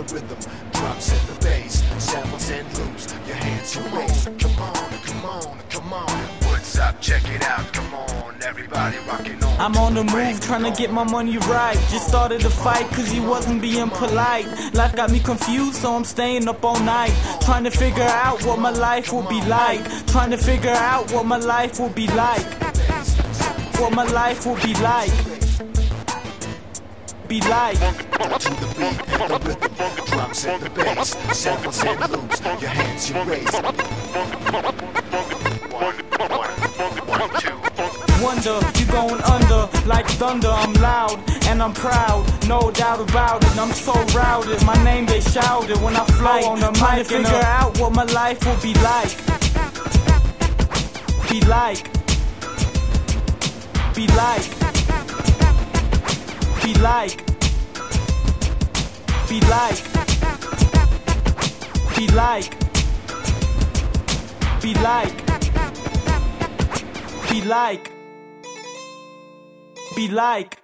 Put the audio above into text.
rhythm, drops in the bass, samples and loops, your hands, your waist. Come on, come on, come on. What's up? Check it out. Come on, everybody rocking on. I'm on the move, trying to get my money right. Just started a fight cause he wasn't being polite. Life got me confused, so I'm staying up all night, trying to figure out what my life will be like. Trying to figure out what my life will be like. What my life will be like. Be like. To the beat and the rhythm, drops in the bass, samples and loops, your hands, your waist. One, two. Wonder, you going under like thunder. I'm loud and I'm proud, no doubt about it. I'm so routed, my name they shouted when I flow on the mic. Trying to figure out what my life will be like. Be like. Be like. Be like. Be like. Be like. Be like. Be like. Be like.